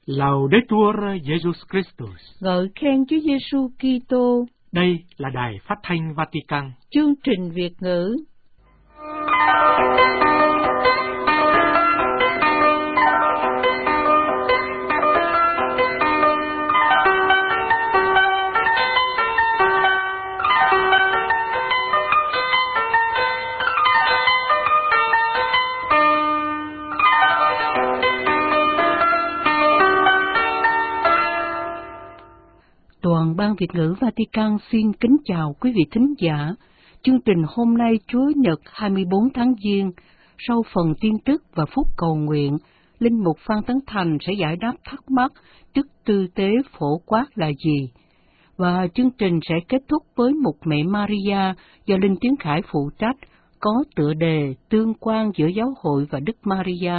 Laudetur Jesus Christus. Ngợi khen Chúa Giêsu Kitô. Đây là Đài Phát thanh Vatican. Chương trình Việt ngữ. Toàn ban Việt ngữ Vatican xin kính chào quý vị thính giả. Chương trình hôm nay Chúa Nhật 24 tháng Giêng, sau phần tin tức và phút cầu nguyện, Linh mục Phan Tấn Thành sẽ giải đáp thắc mắc chức tư tế phổ quát là gì. Và chương trình sẽ kết thúc với Mục Mẹ Maria do Linh Tiến Khải phụ trách, có tựa đề Tương quan giữa giáo hội và Đức Maria.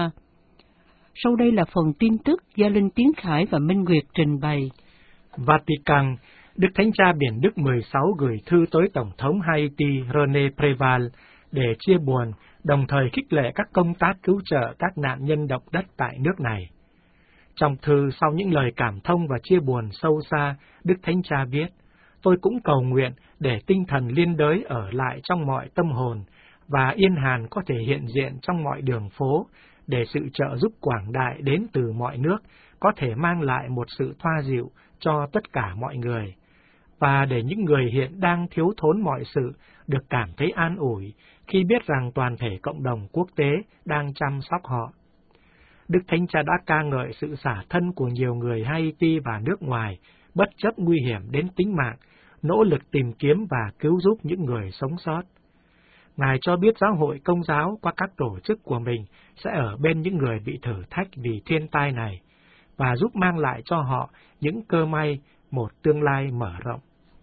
Sau đây là phần tin tức do Linh Tiến Khải và Minh Nguyệt trình bày. Vatican, Đức Thánh Cha Biển Đức 16 gửi thư tới Tổng thống Haiti René Préval để chia buồn, đồng thời khích lệ các công tác cứu trợ các nạn nhân động đất tại nước này. Trong thư, sau những lời cảm thông và chia buồn sâu xa, Đức Thánh Cha viết: "Tôi cũng cầu nguyện để tinh thần liên đới ở lại trong mọi tâm hồn và yên hàn có thể hiện diện trong mọi đường phố, để sự trợ giúp quảng đại đến từ mọi nước có thể mang lại một sự thoa dịu cho tất cả mọi người, và để những người hiện đang thiếu thốn mọi sự được cảm thấy an ủi khi biết rằng toàn thể cộng đồng quốc tế đang chăm sóc họ." Đức Thánh Cha đã ca ngợi sự xả thân của nhiều người Haiti và nước ngoài, bất chấp nguy hiểm đến tính mạng, nỗ lực tìm kiếm và cứu giúp những người sống sót. Ngài cho biết giáo hội Công giáo qua các tổ chức của mình sẽ ở bên những người bị thử thách vì thiên tai này, và giúp mang lại cho họ những cơ may, một tương lai mở rộng.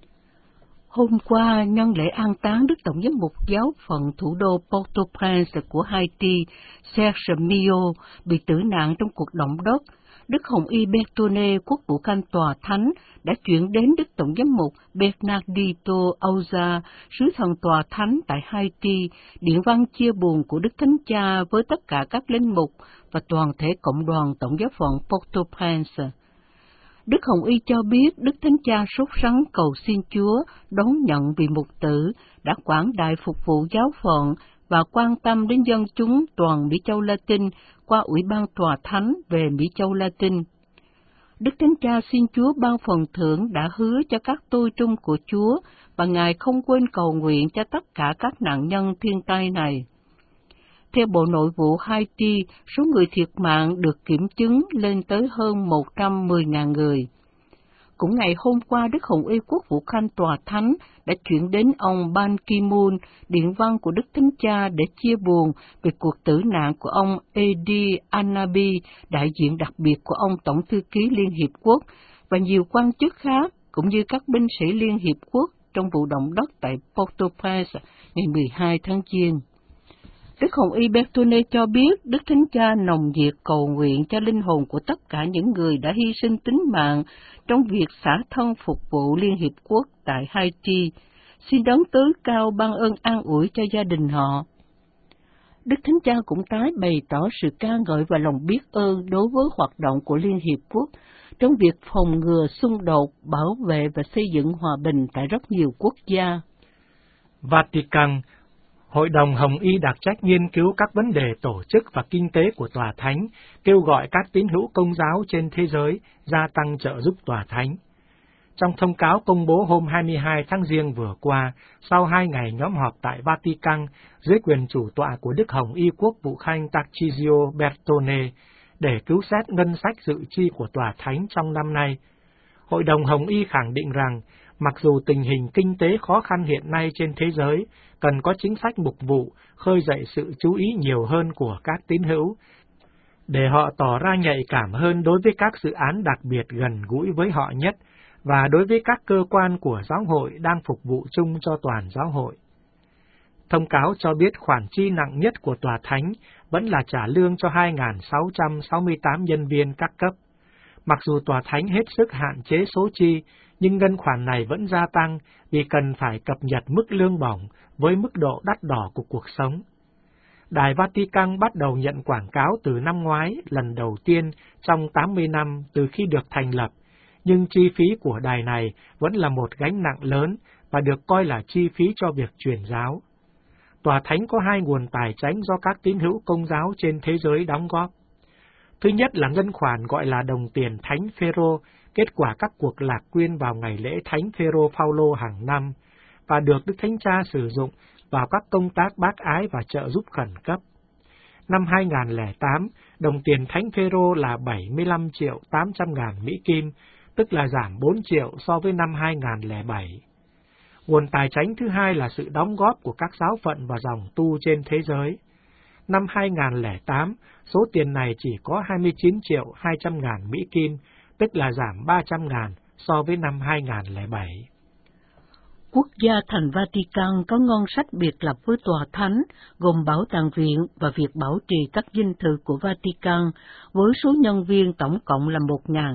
Hôm qua, nhân lễ an táng Đức Tổng giám mục giáo phận thủ đô Port-au-Prince của Haiti, Serge Mio, bị tử nạn trong cuộc động đất, Đức Hồng Y Bertone, quốc vụ khanh tòa thánh, đã chuyển đến Đức Tổng giám mục Bernardito Auza, sứ thần tòa thánh tại Haiti, điện văn chia buồn của Đức Thánh Cha với tất cả các linh mục và toàn thể cộng đoàn Tổng giáo phận Port-au-Prince. Đức Hồng Y cho biết Đức Thánh Cha sốt sắng cầu xin Chúa đón nhận vị mục tử đã quảng đại phục vụ giáo phận và quan tâm đến dân chúng toàn Mỹ Châu Latin qua Ủy ban Tòa Thánh về Mỹ Châu Latin. Đức Thánh Cha xin Chúa ban phần thưởng đã hứa cho các tôi trung của Chúa, và Ngài không quên cầu nguyện cho tất cả các nạn nhân thiên tai này. Theo Bộ Nội vụ Haiti, số người thiệt mạng được kiểm chứng lên tới hơn 110.000 người. Cũng ngày hôm qua, Đức Hồng Y quốc vụ khanh tòa thánh đã chuyển đến ông Ban Ki-moon điện văn của Đức Thánh Cha để chia buồn về cuộc tử nạn của ông Edi Anabi, đại diện đặc biệt của ông Tổng thư ký Liên Hiệp Quốc, và nhiều quan chức khác, cũng như các binh sĩ Liên Hiệp Quốc trong vụ động đất tại Port-au-Prince ngày 12 tháng Giêng. Đức Hồng Y Bertone cho biết Đức Thánh Cha nồng nhiệt cầu nguyện cho linh hồn của tất cả những người đã hy sinh tính mạng trong việc xả thân phục vụ Liên Hiệp Quốc tại Haiti, xin đấng tối cao ban ơn an ủi cho gia đình họ. Đức Thánh Cha cũng tái bày tỏ sự ca ngợi và lòng biết ơn đối với hoạt động của Liên Hiệp Quốc trong việc phòng ngừa xung đột, bảo vệ và xây dựng hòa bình tại rất nhiều quốc gia. Vatican, Hội đồng Hồng Y đặc trách nghiên cứu các vấn đề tổ chức và kinh tế của Tòa Thánh, kêu gọi các tín hữu Công giáo trên thế giới gia tăng trợ giúp Tòa Thánh. Trong thông cáo công bố hôm 22 tháng Giêng vừa qua, sau 2 ngày nhóm họp tại Vatican, dưới quyền chủ tọa của Đức Hồng Y quốc vụ khanh Tarcisio Bertone, để cứu xét ngân sách dự chi của Tòa Thánh trong năm nay, Hội đồng Hồng Y khẳng định rằng, mặc dù tình hình kinh tế khó khăn hiện nay trên thế giới, cần có chính sách mục vụ, khơi dậy sự chú ý nhiều hơn của các tín hữu, để họ tỏ ra nhạy cảm hơn đối với các dự án đặc biệt gần gũi với họ nhất, và đối với các cơ quan của giáo hội đang phục vụ chung cho toàn giáo hội. Thông cáo cho biết khoản chi nặng nhất của Tòa Thánh vẫn là trả lương cho 2.668 nhân viên các cấp. Mặc dù Tòa Thánh hết sức hạn chế số chi, nhưng ngân khoản này vẫn gia tăng vì cần phải cập nhật mức lương bổng với mức độ đắt đỏ của cuộc sống. Đài Vatican bắt đầu nhận quảng cáo từ năm ngoái, lần đầu tiên trong 80 năm từ khi được thành lập, nhưng chi phí của đài này vẫn là một gánh nặng lớn và được coi là chi phí cho việc truyền giáo. Tòa Thánh có hai nguồn tài chánh do các tín hữu Công giáo trên thế giới đóng góp. Thứ nhất là ngân khoản gọi là đồng tiền Thánh Phêrô, kết quả các cuộc lạc quyên vào ngày lễ Thánh Phêrô Phaolô hàng năm, và được Đức Thánh Cha sử dụng vào các công tác bác ái và trợ giúp khẩn cấp. Năm 2008, đồng tiền Thánh Phêrô là 75.800.000 Mỹ Kim, tức là giảm 4 triệu so với năm 2007. Nguồn tài chánh thứ hai là sự đóng góp của các giáo phận và dòng tu trên thế giới. Năm 2008, số tiền này chỉ có 29.200.000 Mỹ Kim, tức là giảm 300.000 so với năm 2007. Quốc gia thành Vatican có ngân sách biệt lập với Tòa Thánh, gồm Bảo tàng viện và việc bảo trì các dinh thự của Vatican, với số nhân viên tổng cộng là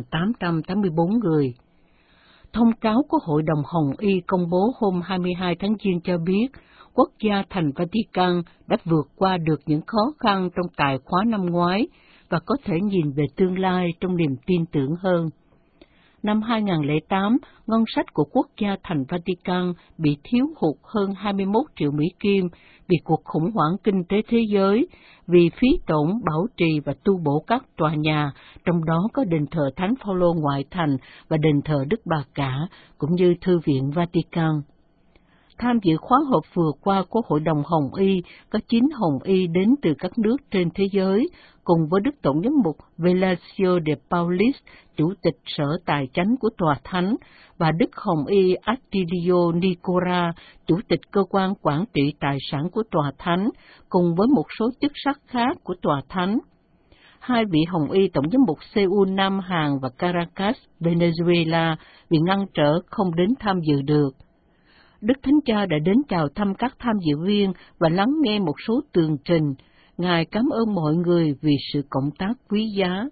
1.884 người. Thông cáo của Hội đồng Hồng Y công bố hôm 22 tháng Giêng cho biết, quốc gia thành Vatican đã vượt qua được những khó khăn trong tài khóa năm ngoái và có thể nhìn về tương lai trong niềm tin tưởng hơn. Năm 2008, ngân sách của quốc gia thành Vatican bị thiếu hụt hơn 21 triệu Mỹ Kim vì cuộc khủng hoảng kinh tế thế giới, vì phí tổn bảo trì và tu bổ các tòa nhà, trong đó có đền thờ Thánh Phaolô ngoại thành và đền thờ Đức Bà Cả, cũng như Thư viện Vatican. Tham dự khóa họp vừa qua của Hội đồng Hồng Y, có 9 Hồng Y đến từ các nước trên thế giới, cùng với Đức Tổng giám mục Velasio de Paulis, Chủ tịch Sở Tài chánh của Tòa Thánh, và Đức Hồng Y Attilio Nicora, Chủ tịch Cơ quan Quản trị Tài sản của Tòa Thánh, cùng với một số chức sắc khác của Tòa Thánh. Hai vị Hồng Y Tổng giám mục Seoul, Nam Hàn và Caracas, Venezuela bị ngăn trở không đến tham dự được. Đức Thánh Cha đã đến chào thăm các tham dự viên và lắng nghe một số tường trình. Ngài cảm ơn mọi người vì sự cộng tác quý giá.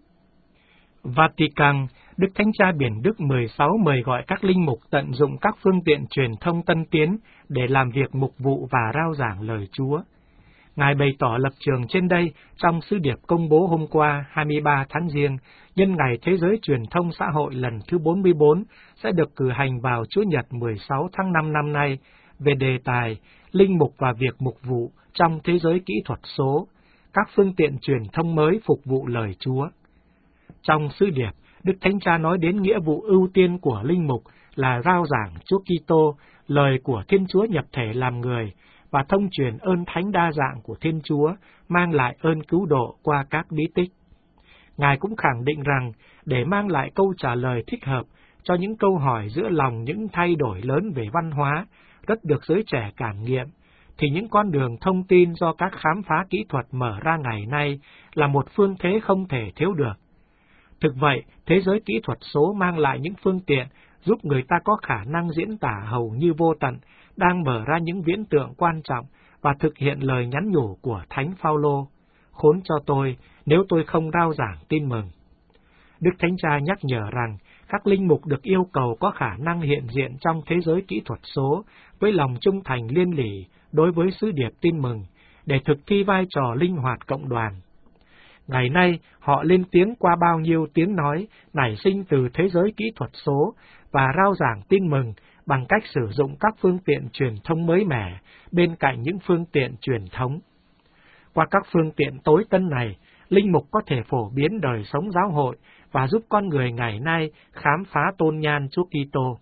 Vatican, Đức Thánh Cha Biển Đức 16 mời gọi các linh mục tận dụng các phương tiện truyền thông tân tiến để làm việc mục vụ và rao giảng lời Chúa. Ngài bày tỏ lập trường trên đây trong sứ điệp công bố hôm qua 23 tháng Giêng, nhân ngày Thế giới Truyền thông Xã hội lần thứ 44 sẽ được cử hành vào Chủ nhật 16 tháng 5 năm nay, về đề tài Linh mục và việc mục vụ trong thế giới kỹ thuật số, các phương tiện truyền thông mới phục vụ lời Chúa. Trong sứ điệp, Đức Thánh Cha nói đến nghĩa vụ ưu tiên của linh mục là rao giảng Chúa Kitô, lời của Thiên Chúa nhập thể làm người, và thông truyền ơn thánh đa dạng của Thiên Chúa, mang lại ơn cứu độ qua các bí tích. Ngài cũng khẳng định rằng, để mang lại câu trả lời thích hợp cho những câu hỏi giữa lòng những thay đổi lớn về văn hóa, rất được giới trẻ cảm nghiệm, thì những con đường thông tin do các khám phá kỹ thuật mở ra ngày nay là một phương thế không thể thiếu được. Thực vậy, thế giới kỹ thuật số mang lại những phương tiện giúp người ta có khả năng diễn tả hầu như vô tận, đang mở ra những viễn tượng quan trọng và thực hiện lời nhắn nhủ của Thánh Phaolô: khốn cho tôi nếu tôi không rao giảng tin mừng. Đức Thánh Cha nhắc nhở rằng các linh mục được yêu cầu có khả năng hiện diện trong thế giới kỹ thuật số với lòng trung thành liên lỉ đối với sứ điệp tin mừng, để thực thi vai trò linh hoạt cộng đoàn. Ngày nay, họ lên tiếng qua bao nhiêu tiếng nói nảy sinh từ thế giới kỹ thuật số và rao giảng tin mừng bằng cách sử dụng các phương tiện truyền thông mới mẻ bên cạnh những phương tiện truyền thống. Qua các phương tiện tối tân này, linh mục có thể phổ biến đời sống giáo hội và giúp con người ngày nay khám phá tôn nhan Chúa Kitô.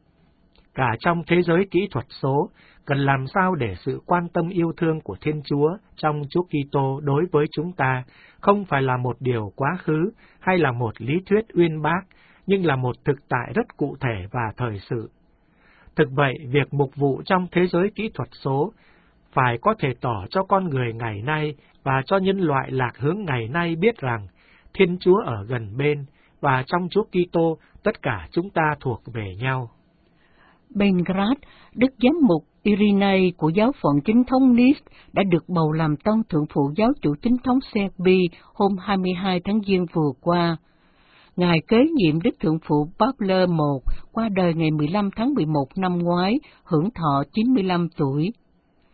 Cả trong thế giới kỹ thuật số, cần làm sao để sự quan tâm yêu thương của Thiên Chúa trong Chúa Kitô đối với chúng ta không phải là một điều quá khứ hay là một lý thuyết uyên bác, nhưng là một thực tại rất cụ thể và thời sự. Thực vậy, việc mục vụ trong thế giới kỹ thuật số phải có thể tỏ cho con người ngày nay và cho nhân loại lạc hướng ngày nay biết rằng Thiên Chúa ở gần bên và trong Chúa Kitô tất cả chúng ta thuộc về nhau. Belgrade, Đức Giám mục Irinei của giáo phận chính thống Nice đã được bầu làm tân thượng phụ giáo chủ chính thống Serbia hôm 22 tháng Giêng vừa qua. Ngài kế nhiệm Đức Thượng phụ Pavle I qua đời ngày 15 tháng 11 năm ngoái, hưởng thọ 95 tuổi.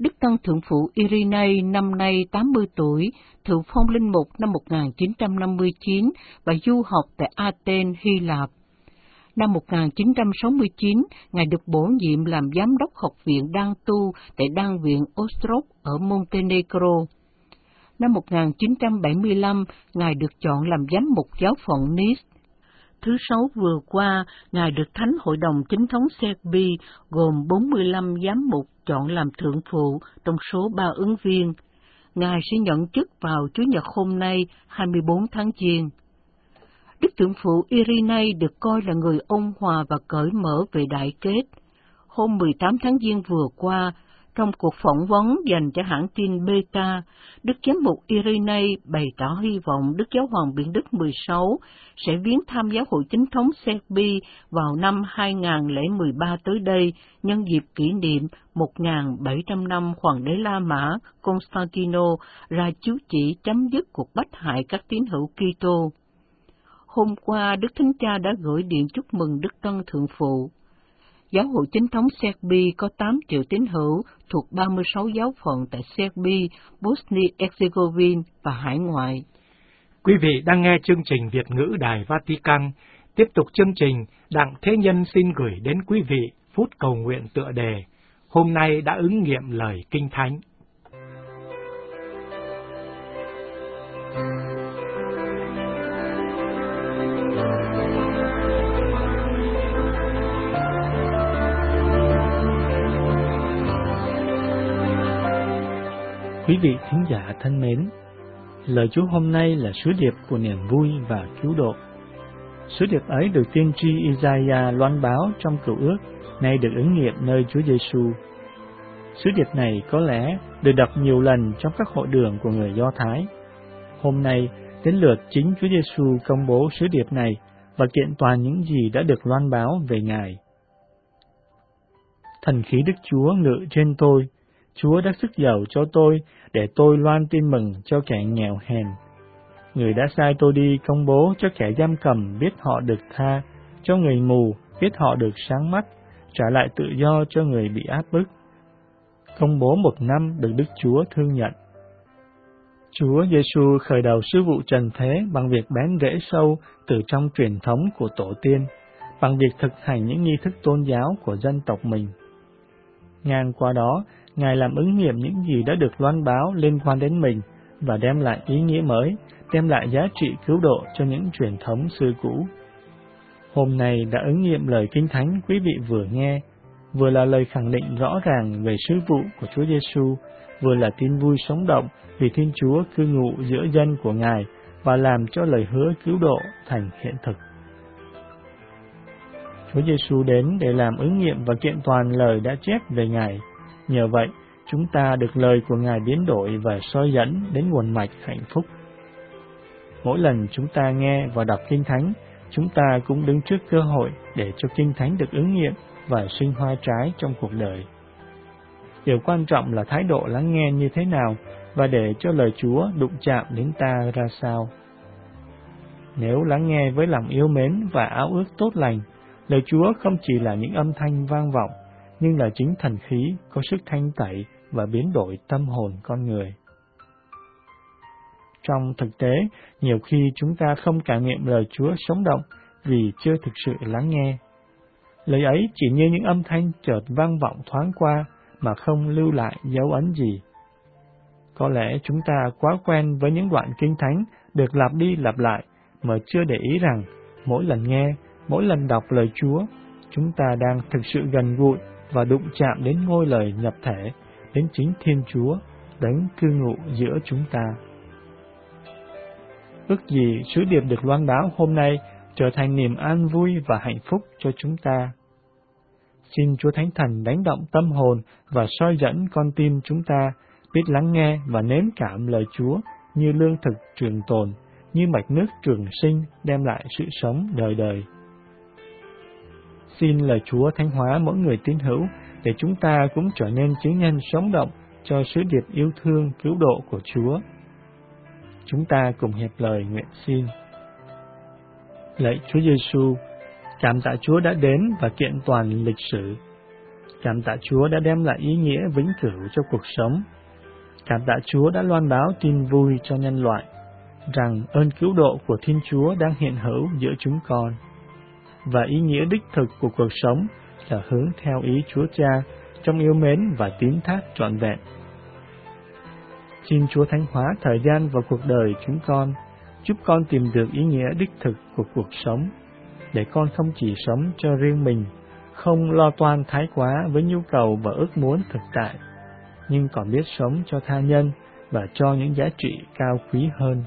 Đức Tăng Thượng Phụ Irenei năm nay 80 tuổi, thụ phong linh mục năm 1959 và du học tại Athens, Hy Lạp. Năm 1969, Ngài được bổ nhiệm làm Giám đốc Học viện Đan Tu tại Đan viện Ostrog ở Montenegro. Năm 1975, Ngài được chọn làm Giám mục giáo phận Nice. Thứ Sáu vừa qua, Ngài được Thánh Hội đồng Chính thống Serbia gồm 45 giám mục chọn làm thượng phụ trong số 3 ứng viên. Ngài sẽ nhận chức vào Chủ nhật hôm nay, 24 tháng Giêng. Đức Thượng phụ Irenei được coi là người ôn hòa và cởi mở về đại kết. Hôm 18 tháng Giêng vừa qua, trong cuộc phỏng vấn dành cho hãng tin BK, Đức Giám mục Irenei bày tỏ hy vọng Đức Giáo hoàng Biển Đức 16 sẽ viếng thăm Giáo hội Chính thống Serbia vào năm 2013 tới đây, nhân dịp kỷ niệm 1.700 năm Hoàng đế La Mã Constantino ra chiếu chỉ chấm dứt cuộc bách hại các tín hữu Kitô. Hôm qua, Đức Thánh Cha đã gửi điện chúc mừng Đức Tăng Thượng Phụ. Giáo hội Chính thống Serbia có 8 triệu tín hữu thuộc 36 giáo phận tại Serbia, Bosnia-Herzegovina và hải ngoại. Quý vị đang nghe chương trình Việt ngữ Đài Vatican. Tiếp tục chương trình, Đặng Thế Nhân xin gửi đến quý vị phút cầu nguyện tựa đề Hôm nay đã ứng nghiệm lời Kinh Thánh. Quý vị thính giả thân mến, lời Chúa hôm nay là sứ điệp của niềm vui và cứu độ. Sứ điệp ấy được tiên tri Isaiah loan báo trong Cựu Ước, nay được ứng nghiệm nơi Chúa Giêsu. Sứ điệp này có lẽ được đọc nhiều lần trong các hội đường của người Do Thái. Hôm nay, đến lượt chính Chúa Giêsu công bố sứ điệp này và kiện toàn những gì đã được loan báo về Ngài. Thần khí Đức Chúa ngự trên tôi, Chúa đã sức dầu cho tôi, để tôi loan tin mừng cho kẻ nghèo hèn. Người đã sai tôi đi công bố cho kẻ giam cầm biết họ được tha, cho người mù biết họ được sáng mắt, trả lại tự do cho người bị áp bức. Công bố một năm được Đức Chúa thương nhận. Chúa Giêsu khởi đầu sứ vụ trần thế bằng việc bén rễ sâu từ trong truyền thống của tổ tiên, bằng việc thực hành những nghi thức tôn giáo của dân tộc mình. Ngang qua đó, Ngài làm ứng nghiệm những gì đã được loan báo liên quan đến mình và đem lại ý nghĩa mới, đem lại giá trị cứu độ cho những truyền thống xưa cũ. Hôm nay đã ứng nghiệm lời Kinh Thánh quý vị vừa nghe, vừa là lời khẳng định rõ ràng về sứ vụ của Chúa Giêsu, vừa là tin vui sống động vì Thiên Chúa cư ngụ giữa dân của Ngài và làm cho lời hứa cứu độ thành hiện thực. Chúa Giêsu đến để làm ứng nghiệm và kiện toàn lời đã chép về Ngài. Nhờ vậy, chúng ta được lời của Ngài biến đổi và soi dẫn đến nguồn mạch hạnh phúc. Mỗi lần chúng ta nghe và đọc Kinh Thánh, chúng ta cũng đứng trước cơ hội để cho Kinh Thánh được ứng nghiệm và sinh hoa trái trong cuộc đời. Điều quan trọng là thái độ lắng nghe như thế nào và để cho lời Chúa đụng chạm đến ta ra sao. Nếu lắng nghe với lòng yêu mến và ao ước tốt lành, lời Chúa không chỉ là những âm thanh vang vọng, nhưng là chính thần khí có sức thanh tẩy và biến đổi tâm hồn con người. Trong thực tế, nhiều khi chúng ta không cảm nghiệm lời Chúa sống động vì chưa thực sự lắng nghe. Lời ấy chỉ như những âm thanh chợt vang vọng thoáng qua mà không lưu lại dấu ấn gì. Có lẽ chúng ta quá quen với những đoạn Kinh Thánh được lặp đi lặp lại mà chưa để ý rằng mỗi lần nghe, mỗi lần đọc lời Chúa, chúng ta đang thực sự gần gũi và đụng chạm đến ngôi lời nhập thể, đến chính Thiên Chúa, đấng cư ngụ giữa chúng ta. Ước gì sứ điệp được loan báo hôm nay trở thành niềm an vui và hạnh phúc cho chúng ta. Xin Chúa Thánh Thần đánh động tâm hồn và soi dẫn con tim chúng ta, biết lắng nghe và nếm cảm lời Chúa như lương thực trường tồn, như mạch nước trường sinh đem lại sự sống đời đời. Xin lời Chúa thánh hóa mỗi người tín hữu để chúng ta cũng trở nên chứng nhân sống động cho sứ điệp yêu thương cứu độ của Chúa. Chúng ta cùng hiệp lời nguyện xin. Lạy Chúa Giêsu, cảm tạ Chúa đã đến và kiện toàn lịch sử. Cảm tạ Chúa đã đem lại ý nghĩa vĩnh cửu cho cuộc sống. Cảm tạ Chúa đã loan báo tin vui cho nhân loại, rằng ơn cứu độ của Thiên Chúa đang hiện hữu giữa chúng con. Và ý nghĩa đích thực của cuộc sống là hướng theo ý Chúa Cha trong yêu mến và tín thác trọn vẹn. Xin Chúa thánh hóa thời gian và cuộc đời chúng con, giúp con tìm được ý nghĩa đích thực của cuộc sống, để con không chỉ sống cho riêng mình, không lo toan thái quá với nhu cầu và ước muốn thực tại, nhưng còn biết sống cho tha nhân và cho những giá trị cao quý hơn.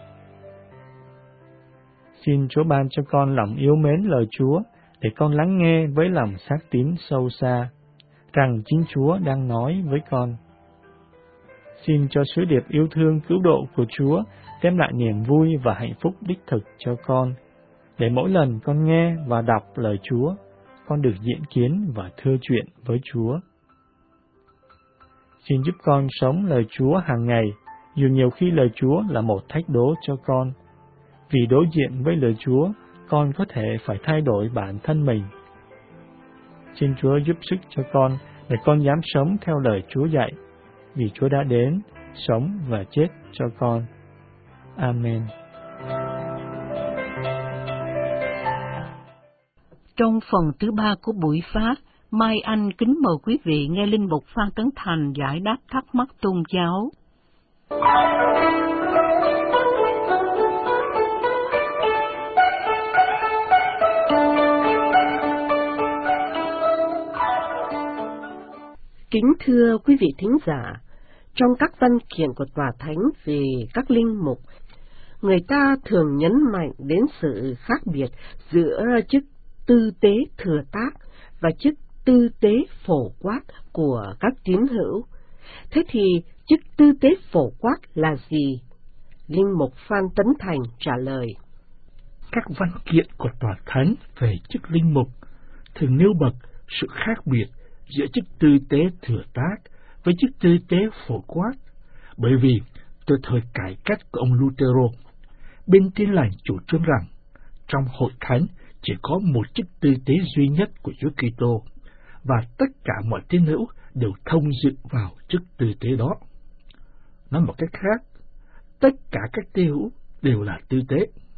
Xin Chúa ban cho con lòng yêu mến lời Chúa, để con lắng nghe với lòng xác tín sâu xa, rằng chính Chúa đang nói với con. Xin cho sứ điệp yêu thương cứu độ của Chúa đem lại niềm vui và hạnh phúc đích thực cho con, để mỗi lần con nghe và đọc lời Chúa, con được diện kiến và thưa chuyện với Chúa. Xin giúp con sống lời Chúa hàng ngày, dù nhiều khi lời Chúa là một thách đố cho con. Vì đối diện với lời Chúa, con có thể phải thay đổi bản thân mình. Xin Chúa giúp sức cho con, để con dám sống theo lời Chúa dạy, vì Chúa đã đến, sống và chết cho con. Amen. Trong phần thứ 3 của buổi phát, Mai Anh kính mời quý vị nghe Linh mục Phan Tấn Thành giải đáp thắc mắc tôn giáo. Kính thưa quý vị thính giả, trong các văn kiện của Tòa Thánh về các linh mục, người ta thường nhấn mạnh đến sự khác biệt giữa chức tư tế thừa tác và chức tư tế phổ quát của các tín hữu. Thế thì chức tư tế phổ quát là gì? Linh mục Phan Tấn Thành trả lời. Các văn kiện của Tòa Thánh về chức linh mục thường nêu bật sự khác biệt giữa chức tư tế thừa tác với chức tư tế phổ quát, bởi vì từ thời cải cách của ông Lutero, bên Tin Lành chủ trương rằng trong hội thánh chỉ có một chức tư tế duy nhất của Chúa Kitô, và tất cả mọi tín hữu đều thông dự vào chức tư tế đó. Nói một cách khác, tất cả các tín hữu đều là tư tế.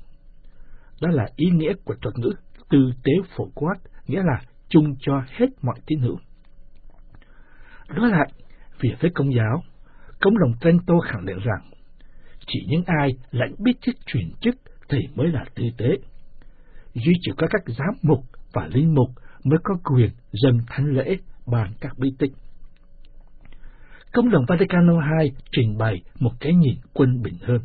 Đó là ý nghĩa của thuật ngữ tư tế phổ quát, nghĩa là chung cho hết mọi tín hữu. Đối lại, về phía Công giáo, Công đồng Trento khẳng định rằng chỉ những ai lãnh biết chức truyền chức thì mới là tư tế. Duy chỉ có các giám mục và linh mục mới có quyền dâng thánh lễ, bàn các bí tích. Công đồng Vaticano II trình bày một cái nhìn quân bình hơn.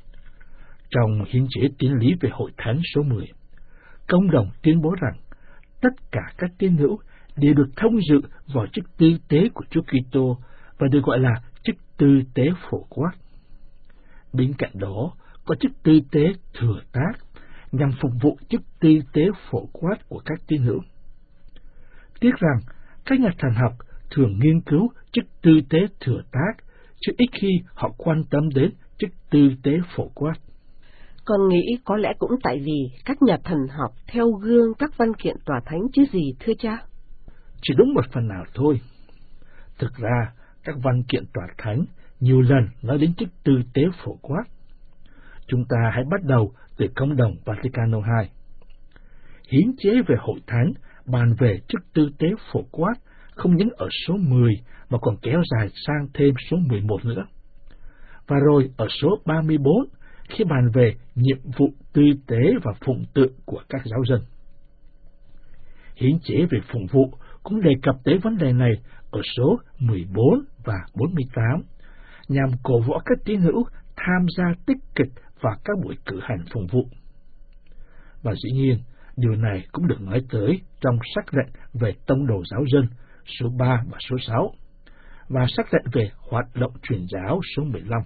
Trong hiến chế tín lý về hội thánh số 10, Công đồng tuyên bố rằng tất cả các tín hữu đều được thông dự vào chức tư tế của Chúa Kitô và được gọi là chức tư tế phổ quát. Bên cạnh đó, có chức tư tế thừa tác nhằm phục vụ chức tư tế phổ quát của các tín hữu. Tiếc rằng các nhà thần học thường nghiên cứu chức tư tế thừa tác, chứ ít khi họ quan tâm đến chức tư tế phổ quát. Con nghĩ có lẽ cũng tại vì các nhà thần học theo gương các văn kiện Tòa Thánh chứ gì, thưa cha? Chỉ đúng một phần nào thôi. Thực ra, các văn kiện Tòa Thánh nhiều lần nói đến chức tư tế phổ quát. Chúng ta hãy bắt đầu từ Công đồng Vaticano II. Hiến chế về hội thánh bàn về chức tư tế phổ quát không những ở số 10 mà còn kéo dài sang thêm số 11 nữa. Và rồi ở số 34 khi bàn về nhiệm vụ tư tế và phụng tự của các giáo dân. Hiến chế về phụng vụ cũng đề cập tới vấn đề này ở số 14 và 48, nhằm cổ vũ các tín hữu tham gia tích cực vào các buổi cử hành phụng vụ. Và dĩ nhiên, điều này cũng được nói tới trong sắc lệnh về tông đồ giáo dân số 3 và số 6, và sắc lệnh về hoạt động truyền giáo số 15.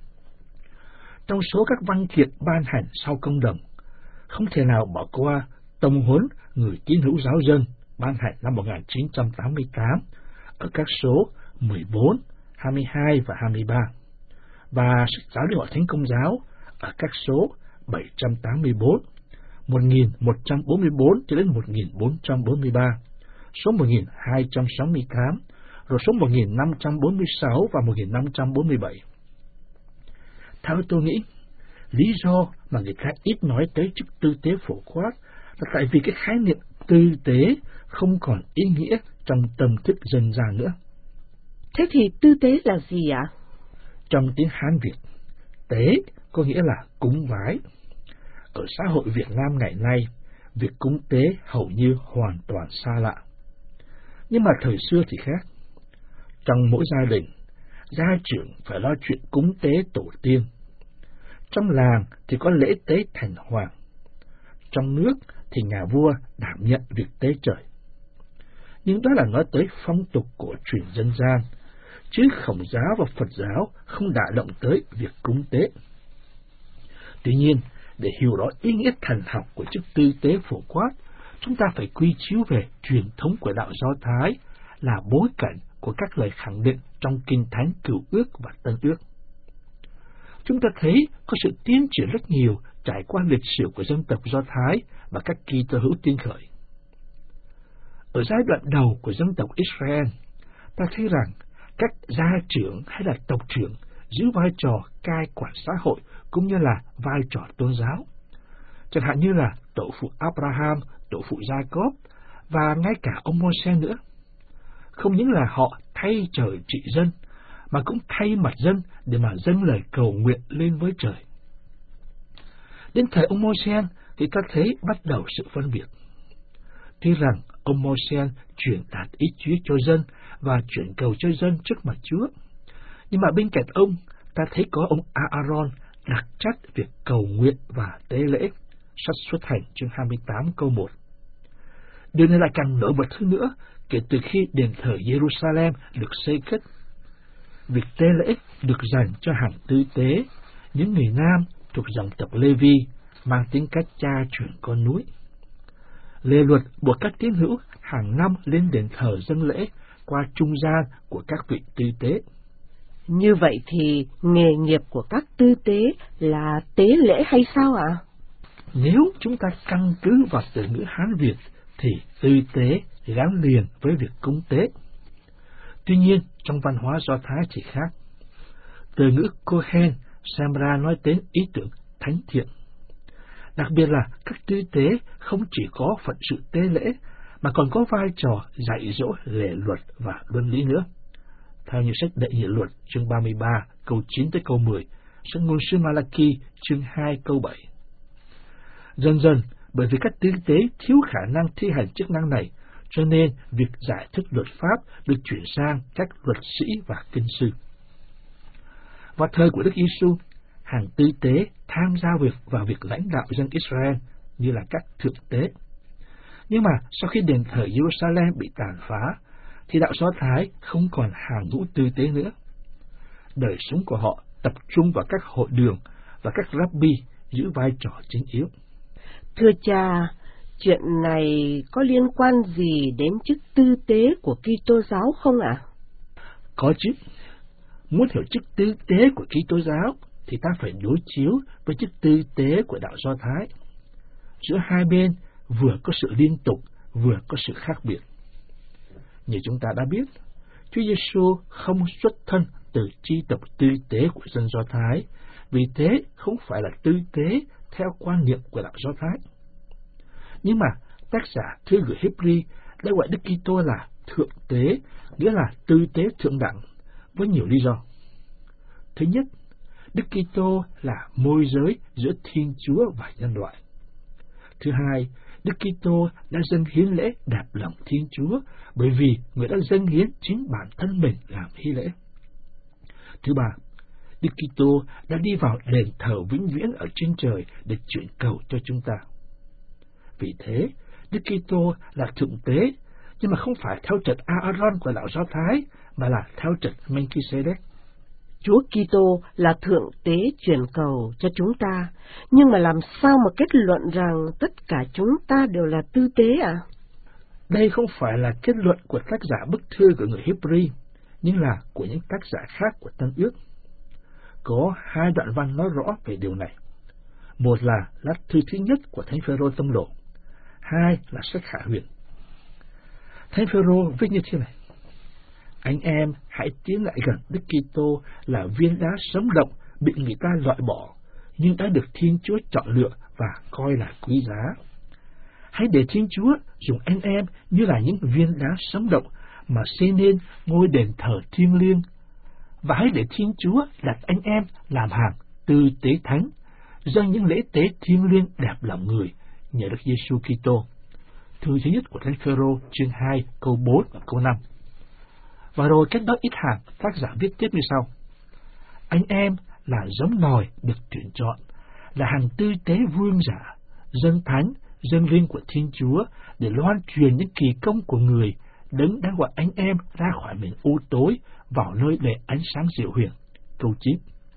Trong số các văn kiện ban hành sau Công đồng, không thể nào bỏ qua tông huấn người tín hữu giáo dân ban hành năm 1988 ở các số 14, 22 và 23, và sách giáo lý Hội Thánh Công giáo ở các số 784, 1144 cho đến 1443, số 1268, rồi số 1546 và 1547. Theo tôi nghĩ, lý do mà người ta ít nói tới chức tư tế phổ quát là tại vì cái khái niệm tư tế không còn ý nghĩa trong tâm thức dân gian nữa. Thế thì tư tế là gì ạ? Trong tiếng Hán Việt, tế có nghĩa là cúng vái. Ở xã hội Việt Nam ngày nay, việc cúng tế hầu như hoàn toàn xa lạ. Nhưng mà thời xưa thì khác. Trong mỗi gia đình, gia trưởng phải lo chuyện cúng tế tổ tiên. Trong làng thì có lễ tế thành hoàng. Trong nước thì nhà vua đảm nhận việc tế trời. Nhưng đó là nói tới phong tục cổ truyền dân gian, chứ Khổng giáo và Phật giáo không đả động tới việc cúng tế. Tuy nhiên, để hiểu rõ ý nghĩa thần học của chức tư tế phổ quát, chúng ta phải quy chiếu về truyền thống của đạo Do Thái, là bối cảnh của các lời khẳng định trong Kinh Thánh Cựu Ước và Tân Ước. Chúng ta thấy có sự tiến triển rất nhiều trải qua lịch sử của dân tộc Do Thái và các Kitô hữu tiên khởi. Ở giai đoạn đầu của dân tộc Israel, ta thấy rằng các gia trưởng hay là tộc trưởng giữ vai trò cai quản xã hội cũng như là vai trò tôn giáo. Chẳng hạn như là tổ phụ Abraham, tổ phụ Jacob và ngay cả ông Môi-se nữa. Không những là họ thay trời trị dân, mà cũng thay mặt dân để mà dâng lời cầu nguyện lên với trời. Đến thời ông Môi-se thì ta thấy bắt đầu sự phân biệt. Tuy rằng ông Môi-se truyền đạt ý Chúa cho dân và chuyển cầu cho dân trước mặt Chúa, nhưng mà bên cạnh ông, ta thấy có ông Aaron đặc trách việc cầu nguyện và tế lễ. Sách Xuất Hành chương 28 câu 1. Điều này lại càng nổi bật hơn nữa kể từ khi đền thờ Jerusalem được xây cất. Việc tế lễ được dành cho hàng tư tế, những người nam thuộc dòng tộc Lê-vi, mang tính cách cha truyền con núi. Lề luật buộc các tín hữu hàng năm lên đền thờ dâng lễ qua trung gian của các vị tư tế. Như vậy thì nghề nghiệp của các tư tế là tế lễ hay sao ạ? Nếu chúng ta căn cứ vào từ ngữ Hán Việt thì tư tế gắn liền với việc cúng tế. Tuy nhiên, trong văn hóa Do Thái thì khác. Từ ngữ Kohen xem ra nói đến ý tưởng thánh thiện. Đặc biệt là các tư tế không chỉ có phận sự tế lễ, mà còn có vai trò dạy dỗ lề luật và luân lý nữa. Theo như sách Đệ Nhị Luật chương 33 câu 9 tới câu 10, sách Ngôn sứ Malaki chương 2 câu 7. Dần dần, bởi vì các tư tế thiếu khả năng thi hành chức năng này, cho nên việc giải thích luật pháp được chuyển sang các luật sĩ và kinh sư. Vào thời của Đức Giêsu, hàng tư tế tham gia vào việc lãnh đạo dân Israel như là các thượng tế. Nhưng mà sau khi đền thờ Jerusalem bị tàn phá, thì đạo Do Thái không còn hàng ngũ tư tế nữa. Đời sống của họ tập trung vào các hội đường và các rabbi giữ vai trò chính yếu. Thưa cha, chuyện này có liên quan gì đến chức tư tế của Kitô giáo không ạ? Có chứ. Muốn hiểu chức tư tế của Kitô giáo thì ta phải đối chiếu với chức tư tế của đạo Do Thái. Giữa hai bên vừa có sự liên tục, vừa có sự khác biệt. Như chúng ta đã biết, Chúa Giêsu không xuất thân từ chi tộc tư tế của dân Do Thái, vì thế không phải là tư tế theo quan niệm của đạo Do Thái. Nhưng mà tác giả thư gửi Hebri đã gọi Đức Kitô là thượng tế, nghĩa là tư tế thượng đẳng, với nhiều lý do. Thứ nhất, Đức Kitô là môi giới giữa Thiên Chúa và nhân loại. Thứ hai, Đức Kitô đã dâng hiến lễ đạp lòng Thiên Chúa, bởi vì người đã dâng hiến chính bản thân mình làm hy lễ. Thứ ba, Đức Kitô đã đi vào đền thờ vĩnh viễn ở trên trời để chuyển cầu cho chúng ta. Vì thế, Đức Kitô là thượng tế, nhưng mà không phải theo trật Aaron của đạo Do Thái, mà là theo trật Melchizedek. Chúa Kitô là thượng tế chuyển cầu cho chúng ta, nhưng mà làm sao mà kết luận rằng tất cả chúng ta đều là tư tế ạ? Đây không phải là kết luận của tác giả bức thư của người Hebri, nhưng là của những tác giả khác của Tân Ước. Có hai đoạn văn nói rõ về điều này. Một là lá thư thứ nhất của Thánh Phêrô Tông Đồ, hai là sách Hạ Huyền. Thánh Phêrô viết như thế này: anh em hãy tiến lại gần Đức Kitô là viên đá sống động bị người ta loại bỏ, nhưng đã được Thiên Chúa chọn lựa và coi là quý giá. Hãy để Thiên Chúa dùng anh em như là những viên đá sống động mà xây nên ngôi đền thờ thiêng liêng, và hãy để Thiên Chúa đặt anh em làm hàng tư tế thánh, dâng những lễ tế thiêng liêng đẹp lòng người nhờ Đức Giêsu Kitô. Thư thứ nhất của Thánh Phêrô chương 2 câu 4 và câu 5. Và rồi cách đó ít hàng, tác giả viết tiếp như sau: anh em là giống nòi được tuyển chọn, là hàng tư tế vương giả, dân thánh, dân linh của Thiên Chúa, để loan truyền những kỳ công của người Đấng đã gọi anh em ra khỏi miền u tối vào nơi để ánh sáng diệu huyền. Câu 9.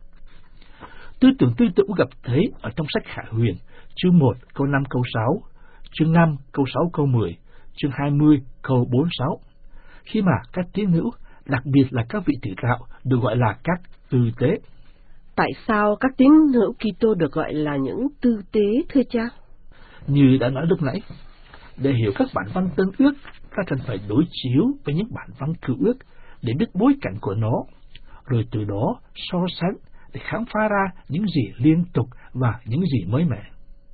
Tư tưởng tương tự gặp thấy ở trong sách Khải Huyền chương 1 câu 5 câu 6, chương 5 câu 6 câu 10, chương 20 câu 46. Khi mà các tín hữu, đặc biệt là các vị tử đạo, được gọi là các tư tế. Tại sao các tín hữu Kitô được gọi là những tư tế thưa cha? Như đã nói lúc nãy, để hiểu các bản văn Tân Ước, ta cần phải đối chiếu với những bản văn Cựu Ước để biết bối cảnh của nó, rồi từ đó so sánh để khám phá ra những gì liên tục và những gì mới mẻ.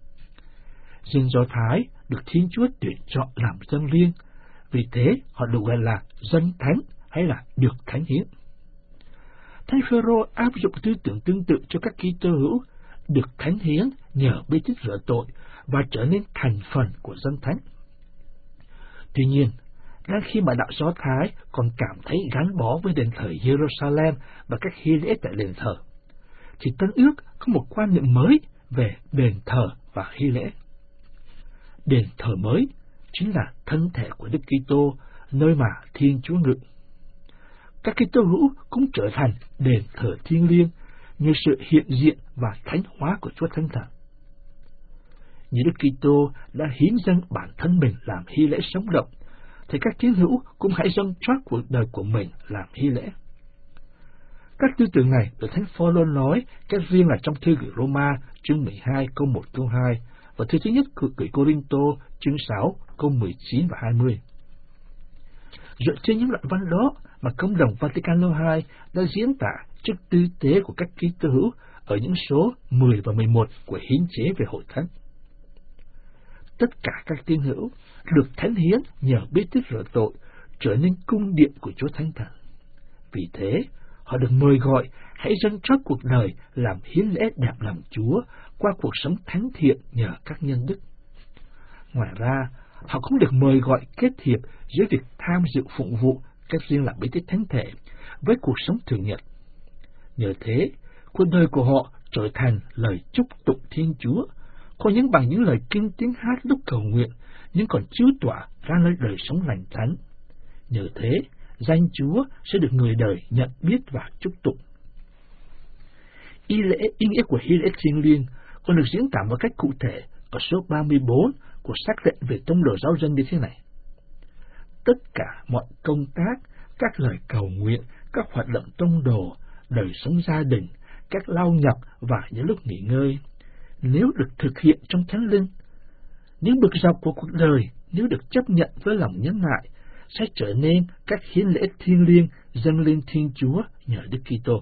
Dân Do Thái được Thiên Chúa tuyển chọn làm dân riêng, vì thế họ được gọi là dân thánh hay là được thánh hiến. Thánh Phêrô áp dụng tư tưởng tương tự cho các Kitô hữu được thánh hiến nhờ bê tít rửa tội và trở nên thành phần của dân thánh. Tuy nhiên, đang khi mà đạo Do Thái còn cảm thấy gắn bó với đền thờ Jerusalem và các nghi lễ tại đền thờ, thì Tân Ước có một quan niệm mới về đền thờ và nghi lễ. Đền thờ mới chính là thân thể của Đức Kitô, nơi mà Thiên Chúa ngự. Các Kitô hữu cũng trở thành đền thờ thiêng liêng như sự hiện diện và thánh hóa của Chúa Thánh Thần. Như Đức Kitô đã hiến dâng bản thân mình làm hy lễ sống động, thì các tín hữu cũng hãy dâng trót cuộc đời của mình làm hy lễ. Các tư tưởng này được Thánh Phaolô nói cách riêng là trong thư gửi Roma chương 12 câu 1 câu 2 và thư thứ nhất gửi Cô-rinh-tô chương 6 câu 19 và 20. Dựa trên những đoạn văn đó mà Công đồng Vatican II đã diễn tả chức tư tế của các Kitô hữu ở những số 10 và 11 của hiến chế về hội thánh. Tất cả các tín hữu được thánh hiến nhờ bí tích rửa tội, trở nên cung điện của Chúa Thánh Thần. Vì thế, họ được mời gọi hãy dâng trót cuộc đời làm hiến lễ đẹp lòng Chúa qua cuộc sống thánh thiện nhờ các nhân đức. Ngoài ra, họ cũng được mời gọi kết hiệp giữa việc tham dự phụng vụ cách riêng là bí tích thánh thể với cuộc sống thường nhật. Nhờ thế, cuộc đời của họ trở thành lời chúc tụng Thiên Chúa, có những bằng những lời kinh tiếng hát lúc cầu nguyện, nhưng còn chiếu tỏa ra nơi đời sống lành thánh. Nhờ thế, danh Chúa sẽ được người đời nhận biết và chúc tụng. Ý nghĩa của hy lễ thiêng liêng còn được diễn tả một cách cụ thể ở số 34 của sắc lệnh về tông đồ giáo dân như thế này: tất cả mọi công tác, các lời cầu nguyện, các hoạt động tông đồ, đời sống gia đình, các lao nhọc và những lúc nghỉ ngơi, nếu được thực hiện trong thánh linh, những bực dọc của cuộc đời nếu được chấp nhận với lòng nhẫn nại, sẽ trở nên các hiến lễ thiêng liêng dâng lên Thiên Chúa nhờ Đức Kitô.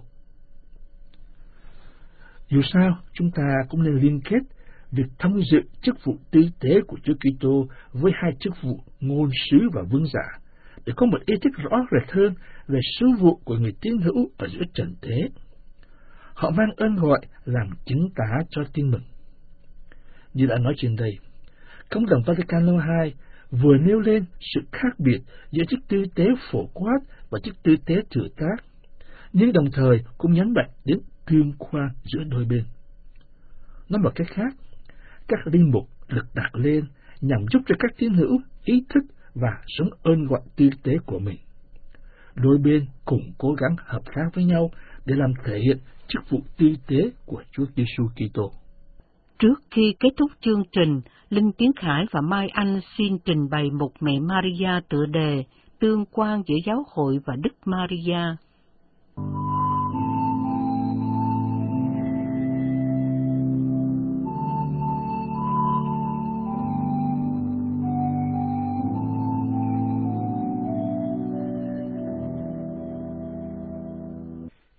Dù sao, chúng ta cũng nên liên kết việc thông dự chức vụ tư tế của Chúa Kitô với hai chức vụ ngôn sứ và vương giả, để có một ý thức rõ rệt hơn về sứ vụ của người tín hữu ở giữa trần thế. Họ mang ơn gọi làm chứng tá cho tin mừng. Như đã nói trên đây, Công đồng Vatican II vừa nêu lên sự khác biệt giữa chức tư tế phổ quát và chức tư tế thừa tác, nhưng đồng thời cũng nhấn mạnh đến tương quan giữa đôi bên. Nói một cách khác, các linh mục được đặt lên nhằm giúp cho các tín hữu ý thức và sống ơn gọi tư tế của mình. Đôi bên cùng cố gắng hợp tác với nhau để làm thể hiện chức vụ tư tế của Chúa Giêsu Kitô. Trước khi kết thúc chương trình, Linh Tiến Khải và Mai Anh xin trình bày một Mẹ Maria tựa đề Tương quan giữa giáo hội và Đức Maria.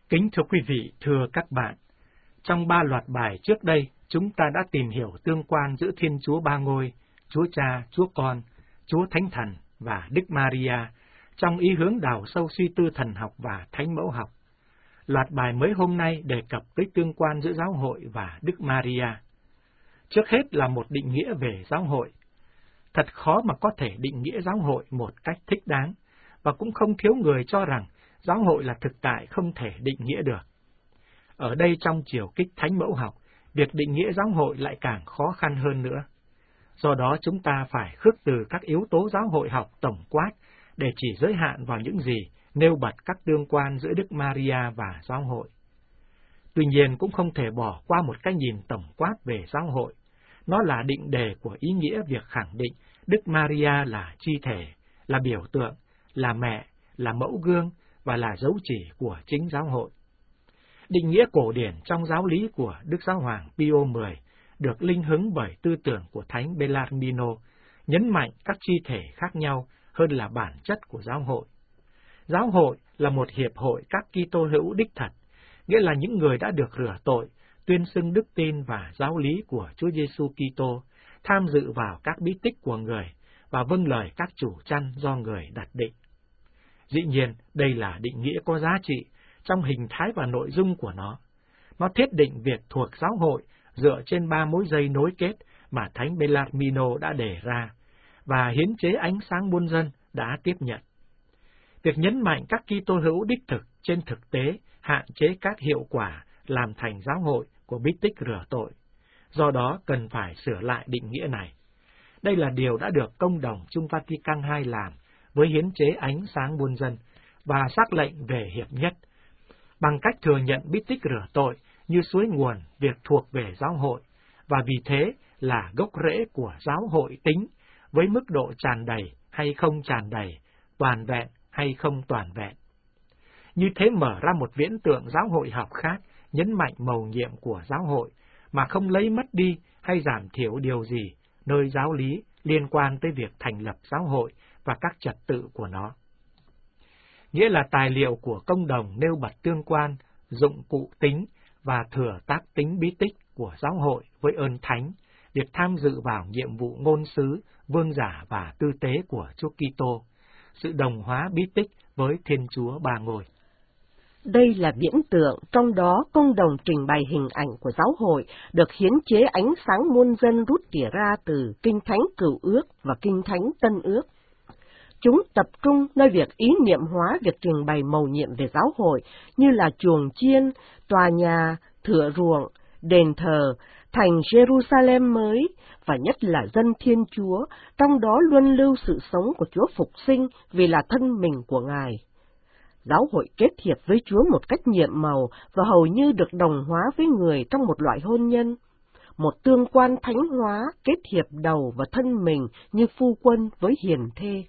Kính thưa quý vị, thưa các bạn, trong 3 loạt bài trước đây, chúng ta đã tìm hiểu tương quan giữa Thiên Chúa Ba Ngôi, Chúa Cha, Chúa Con, Chúa Thánh Thần và Đức Maria trong ý hướng đào sâu suy tư thần học và thánh mẫu học. Loạt bài mới hôm nay đề cập tới tương quan giữa giáo hội và Đức Maria. Trước hết là một định nghĩa về giáo hội. Thật khó mà có thể định nghĩa giáo hội một cách thích đáng, và cũng không thiếu người cho rằng giáo hội là thực tại không thể định nghĩa được. Ở đây trong chiều kích thánh mẫu học, việc định nghĩa giáo hội lại càng khó khăn hơn nữa. Do đó chúng ta phải khước từ các yếu tố giáo hội học tổng quát để chỉ giới hạn vào những gì nêu bật các tương quan giữa Đức Maria và giáo hội. Tuy nhiên cũng không thể bỏ qua một cái nhìn tổng quát về giáo hội. Nó là định đề của ý nghĩa việc khẳng định Đức Maria là chi thể, là biểu tượng, là mẹ, là mẫu gương và là dấu chỉ của chính giáo hội. Định nghĩa cổ điển trong giáo lý của Đức Giáo hoàng Pio X được linh hứng bởi tư tưởng của Thánh Bellarmino, nhấn mạnh các chi thể khác nhau hơn là bản chất của giáo hội. Giáo hội là một hiệp hội các Kitô hữu đích thật, nghĩa là những người đã được rửa tội, tuyên xưng đức tin và giáo lý của Chúa Giêsu Kitô, tham dự vào các bí tích của người và vâng lời các chủ chăn do người đặt định. Dĩ nhiên, đây là định nghĩa có giá trị trong hình thái và nội dung của nó. Nó thiết định việc thuộc giáo hội dựa trên 3 mối dây nối kết mà Thánh Bellarmino đã đề ra, và hiến chế ánh sáng muôn dân đã tiếp nhận. Việc nhấn mạnh các Kitô hữu đích thực trên thực tế hạn chế các hiệu quả làm thành giáo hội của bí tích rửa tội. Do đó cần phải sửa lại định nghĩa này. Đây là điều đã được Công đồng Trung Vatican II làm với hiến chế ánh sáng muôn dân và sắc lệnh về hiệp nhất, bằng cách thừa nhận bí tích rửa tội như suối nguồn việc thuộc về giáo hội, và vì thế là gốc rễ của giáo hội tính với mức độ tràn đầy hay không tràn đầy, toàn vẹn hay không toàn vẹn. Như thế mở ra một viễn tượng giáo hội học khác, nhấn mạnh mầu nhiệm của giáo hội, mà không lấy mất đi hay giảm thiểu điều gì nơi giáo lý liên quan tới việc thành lập giáo hội và các trật tự của nó. Nghĩa là tài liệu của Công đồng nêu bật tương quan, dụng cụ tính và thừa tác tính bí tích của giáo hội với ơn thánh, việc tham dự vào nhiệm vụ ngôn sứ, vương giả và tư tế của Chúa Kitô, sự đồng hóa bí tích với Thiên Chúa Ba Ngôi. Đây là viễn tượng, trong đó Công đồng trình bày hình ảnh của giáo hội được hiến chế ánh sáng muôn dân rút tỉa ra từ Kinh Thánh Cựu Ước và Kinh Thánh Tân Ước. Chúng tập trung nơi việc ý niệm hóa việc trình bày mầu nhiệm về giáo hội như là chuồng chiên, tòa nhà, thửa ruộng, đền thờ, thành Jerusalem mới, và nhất là dân Thiên Chúa, trong đó luân lưu sự sống của Chúa phục sinh vì là thân mình của Ngài. Giáo hội kết hiệp với Chúa một cách nhiệm màu và hầu như được đồng hóa với người trong một loại hôn nhân, một tương quan thánh hóa kết hiệp đầu và thân mình như phu quân với hiền thê.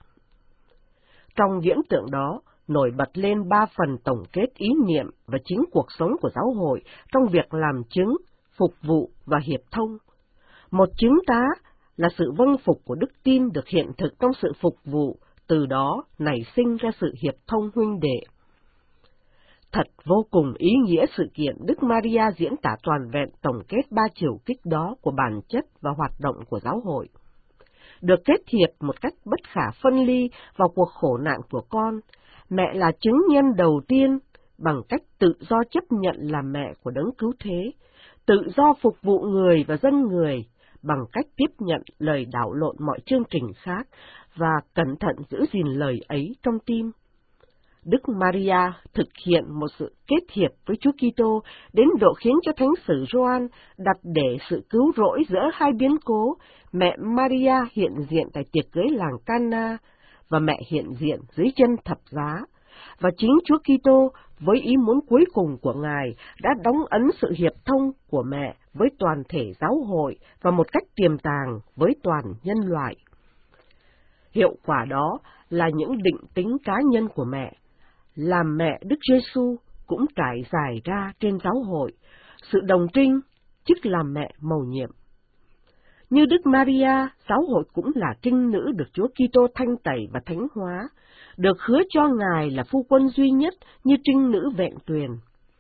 Trong viễn tượng đó, nổi bật lên 3 phần tổng kết ý niệm và chính cuộc sống của giáo hội trong việc làm chứng, phục vụ và hiệp thông. Một chứng tá là sự vâng phục của đức tin được hiện thực trong sự phục vụ, từ đó nảy sinh ra sự hiệp thông huynh đệ. Thật vô cùng ý nghĩa sự kiện Đức Maria diễn tả toàn vẹn tổng kết 3 chiều kích đó của bản chất và hoạt động của giáo hội. Được kết hiệp một cách bất khả phân ly vào cuộc khổ nạn của con, mẹ là chứng nhân đầu tiên bằng cách tự do chấp nhận làm mẹ của đấng cứu thế, tự do phục vụ người và dân người bằng cách tiếp nhận lời đảo lộn mọi chương trình khác và cẩn thận giữ gìn lời ấy trong tim. Đức Maria thực hiện một sự kết hiệp với Chúa Kitô đến độ khiến cho Thánh sử Gioan đặt để sự cứu rỗi giữa hai biến cố, mẹ Maria hiện diện tại tiệc cưới làng Cana và mẹ hiện diện dưới chân thập giá, và chính Chúa Kitô với ý muốn cuối cùng của Ngài đã đóng ấn sự hiệp thông của mẹ với toàn thể giáo hội và một cách tiềm tàng với toàn nhân loại. Hiệu quả đó là những định tính cá nhân của mẹ, làm mẹ Đức Giêsu cũng trải dài ra trên giáo hội, sự đồng trinh, chức làm mẹ mầu nhiệm. Như Đức Maria, giáo hội cũng là trinh nữ được Chúa Kitô thanh tẩy và thánh hóa, được hứa cho Ngài là phu quân duy nhất như trinh nữ vẹn tuyền.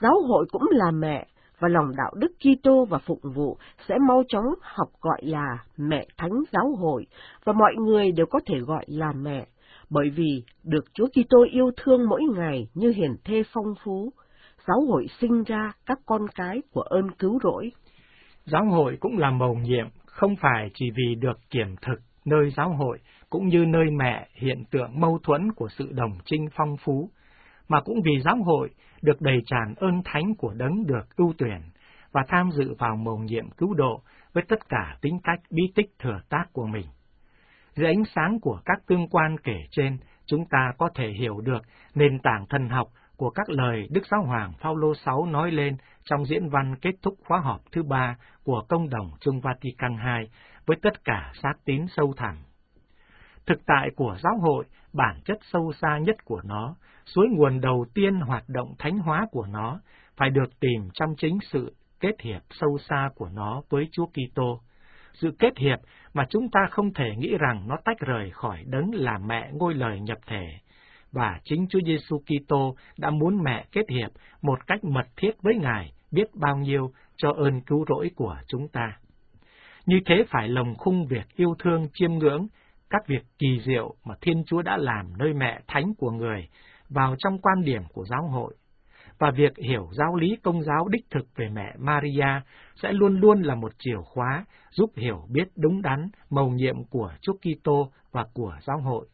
Giáo hội cũng là mẹ, và lòng đạo đức Kitô và phụng vụ sẽ mau chóng học gọi là mẹ Thánh Giáo hội, và mọi người đều có thể gọi là mẹ, bởi vì được Chúa Kitô yêu thương mỗi ngày như hiền thê phong phú. Giáo hội sinh ra các con cái của ơn cứu rỗi. Giáo hội cũng là mầu nhiệm, không phải chỉ vì được kiểm thực nơi giáo hội, cũng như nơi mẹ hiện tượng mâu thuẫn của sự đồng trinh phong phú, mà cũng vì giáo hội được đầy tràn ơn thánh của đấng được ưu tuyển, và tham dự vào mầu nhiệm cứu độ với tất cả tính cách bí tích thừa tác của mình. Dưới ánh sáng của các tương quan kể trên, chúng ta có thể hiểu được nền tảng thần học của các lời Đức Giáo hoàng Phaolô VI nói lên trong diễn văn kết thúc khóa họp thứ 3 của Công đồng Chung Vatican II với tất cả xác tín sâu thẳm. Thực tại của giáo hội, bản chất sâu xa nhất của nó, suối nguồn đầu tiên hoạt động thánh hóa của nó, phải được tìm trong chính sự kết hiệp sâu xa của nó với Chúa Kitô. Sự kết hiệp mà chúng ta không thể nghĩ rằng nó tách rời khỏi đấng là mẹ ngôi lời nhập thể, và chính Chúa Giêsu Kitô đã muốn mẹ kết hiệp một cách mật thiết với Ngài biết bao nhiêu cho ơn cứu rỗi của chúng ta. Như thế phải lồng khung việc yêu thương chiêm ngưỡng các việc kỳ diệu mà Thiên Chúa đã làm nơi mẹ thánh của người vào trong quan điểm của giáo hội, và việc hiểu giáo lý công giáo đích thực về mẹ Maria sẽ luôn luôn là một chìa khóa giúp hiểu biết đúng đắn mầu nhiệm của Chúa Kitô và của giáo hội.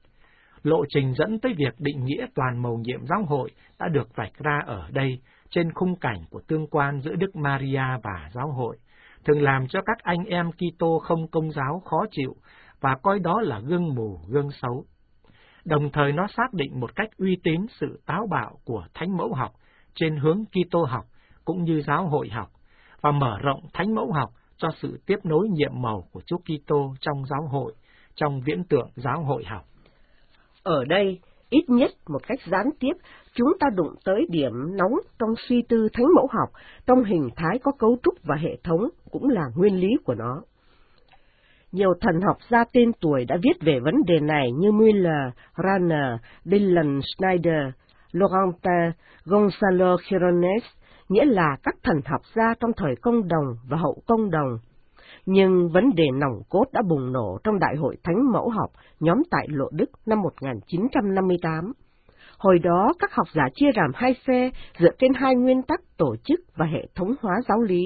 Lộ trình dẫn tới việc định nghĩa toàn mầu nhiệm giáo hội đã được vạch ra ở đây trên khung cảnh của tương quan giữa Đức Maria và giáo hội, thường làm cho các anh em Kitô không công giáo khó chịu và coi đó là gương mù, gương xấu. Đồng thời nó xác định một cách uy tín sự táo bạo của thánh mẫu học trên hướng Kitô học cũng như giáo hội học, và mở rộng thánh mẫu học cho sự tiếp nối nhiệm màu của Chúa Kitô trong giáo hội, trong viễn tượng giáo hội học. Ở đây, ít nhất một cách gián tiếp, chúng ta đụng tới điểm nóng trong suy tư thánh mẫu học, trong hình thái có cấu trúc và hệ thống cũng là nguyên lý của nó. Nhiều thần học gia tên tuổi đã viết về vấn đề này như Müller, Rahner, Dylan Schneider, Laurentin, Gonzalo Girones, nghĩa là các thần học gia trong thời công đồng và hậu công đồng. Nhưng vấn đề nòng cốt đã bùng nổ trong Đại hội Thánh Mẫu học nhóm tại Lộ Đức năm 1958. Hồi đó, các học giả chia làm hai phe dựa trên hai nguyên tắc tổ chức và hệ thống hóa giáo lý.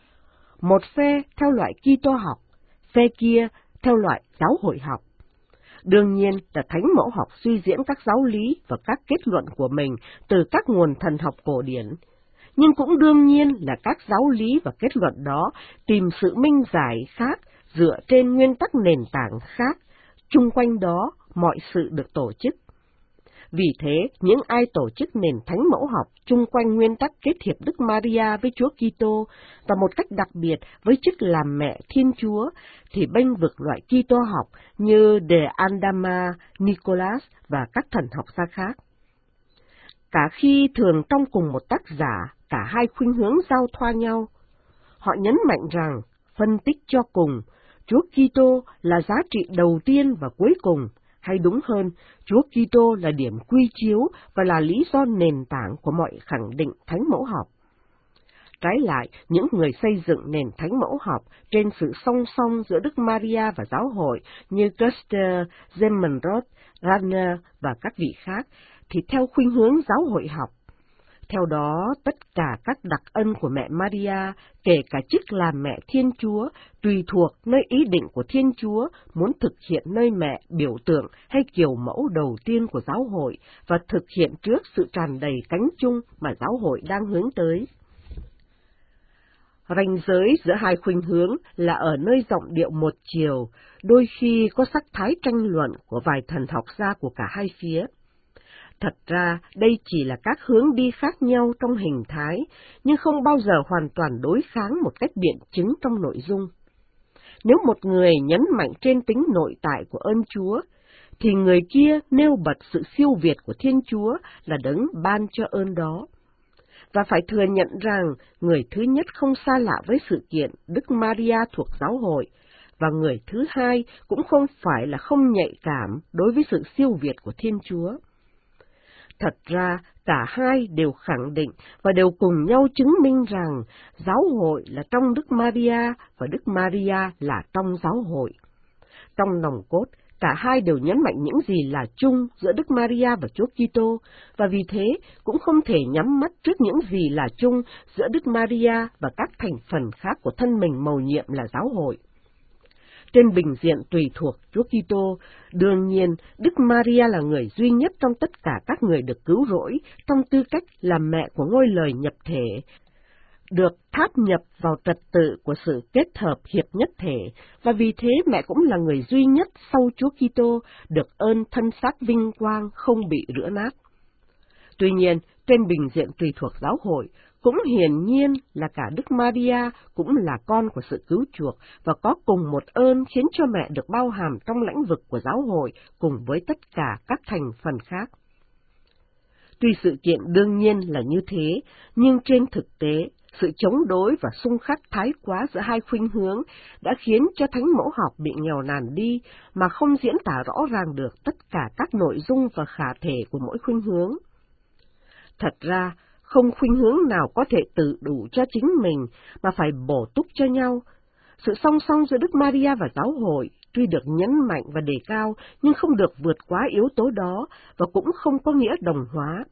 Một phe theo loại Kitô học, phe kia theo loại giáo hội học. Đương nhiên là Thánh Mẫu học suy diễn các giáo lý và các kết luận của mình từ các nguồn thần học cổ điển, nhưng cũng đương nhiên là các giáo lý và kết luận đó tìm sự minh giải khác dựa trên nguyên tắc nền tảng khác, chung quanh đó mọi sự được tổ chức. Vì thế, những ai tổ chức nền Thánh Mẫu học chung quanh nguyên tắc kết hiệp Đức Maria với Chúa Kitô và một cách đặc biệt với chức làm mẹ Thiên Chúa thì bênh vực loại Kitô học như De Andama, Nicolas và các thần học gia khác. Cả khi thường trong cùng một tác giả, cả hai khuynh hướng giao thoa nhau, họ nhấn mạnh rằng, phân tích cho cùng, Chúa Kitô là giá trị đầu tiên và cuối cùng, hay đúng hơn, Chúa Kitô là điểm quy chiếu và là lý do nền tảng của mọi khẳng định Thánh Mẫu học. Trái lại, những người xây dựng nền Thánh Mẫu học trên sự song song giữa Đức Maria và giáo hội như Custer, Zemenroth, Rahner và các vị khác, thì theo khuynh hướng giáo hội học. Theo đó, tất cả các đặc ân của mẹ Maria, kể cả chức làm mẹ Thiên Chúa, tùy thuộc nơi ý định của Thiên Chúa muốn thực hiện nơi mẹ biểu tượng hay kiểu mẫu đầu tiên của giáo hội và thực hiện trước sự tràn đầy cánh chung mà giáo hội đang hướng tới. Ranh giới giữa hai khuynh hướng là ở nơi giọng điệu một chiều, đôi khi có sắc thái tranh luận của vài thần học gia của cả hai phía. Thật ra, đây chỉ là các hướng đi khác nhau trong hình thái, nhưng không bao giờ hoàn toàn đối kháng một cách biện chứng trong nội dung. Nếu một người nhấn mạnh trên tính nội tại của ơn Chúa, thì người kia nêu bật sự siêu việt của Thiên Chúa là đấng ban cho ơn đó. Và phải thừa nhận rằng, người thứ nhất không xa lạ với sự kiện Đức Maria thuộc giáo hội, và người thứ hai cũng không phải là không nhạy cảm đối với sự siêu việt của Thiên Chúa. Thật ra, Cả hai đều khẳng định và đều cùng nhau chứng minh rằng giáo hội là trong Đức Maria và Đức Maria là trong giáo hội. Trong nòng cốt, cả hai đều nhấn mạnh những gì là chung giữa Đức Maria và Chúa Kitô, và vì thế cũng không thể nhắm mắt trước những gì là chung giữa Đức Maria và các thành phần khác của thân mình mầu nhiệm là giáo hội. Trên bình diện tùy thuộc Chúa Kitô, đương nhiên Đức Maria là người duy nhất trong tất cả các người được cứu rỗi trong tư cách là mẹ của ngôi lời nhập thể, được tháp nhập vào trật tự của sự kết hợp hiệp nhất thể, và vì thế mẹ cũng là người duy nhất sau Chúa Kitô được ơn thân xác vinh quang không bị rữa nát. Tuy nhiên, trên bình diện tùy thuộc giáo hội, cũng hiển nhiên là cả Đức Maria cũng là con của sự cứu chuộc và có cùng một ơn khiến cho mẹ được bao hàm trong lãnh vực của giáo hội cùng với tất cả các thành phần khác. Tuy sự kiện đương nhiên là như thế, nhưng trên thực tế, sự chống đối và xung khắc thái quá giữa hai khuynh hướng đã khiến cho thánh mẫu học bị nghèo nàn đi mà không diễn tả rõ ràng được tất cả các nội dung và khả thể của mỗi khuynh hướng. Thật ra, không khuynh hướng nào có thể tự đủ cho chính mình mà phải bổ túc cho nhau. Sự song song giữa Đức Maria và giáo hội tuy được nhấn mạnh và đề cao nhưng không được vượt quá yếu tố đó và cũng không có nghĩa đồng hóa.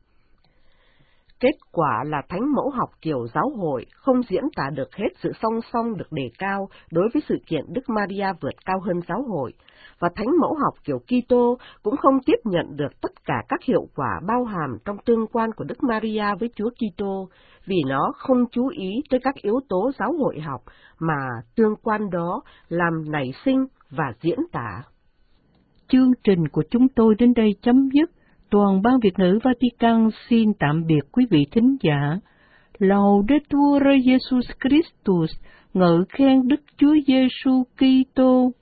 Kết quả là thánh mẫu học kiểu giáo hội không diễn tả được hết sự song song được đề cao đối với sự kiện Đức Maria vượt cao hơn giáo hội, và thánh mẫu học kiểu Kitô cũng không tiếp nhận được tất cả các hiệu quả bao hàm trong tương quan của Đức Maria với Chúa Kitô, vì nó không chú ý tới các yếu tố giáo hội học mà tương quan đó làm nảy sinh và diễn tả. Chương trình của chúng tôi đến đây chấm dứt. Toàn ban Việt ngữ Vatican xin tạm biệt quý vị thính giả. Laudetur Jesus Christus, ngợi khen Đức Chúa Giêsu Kitô.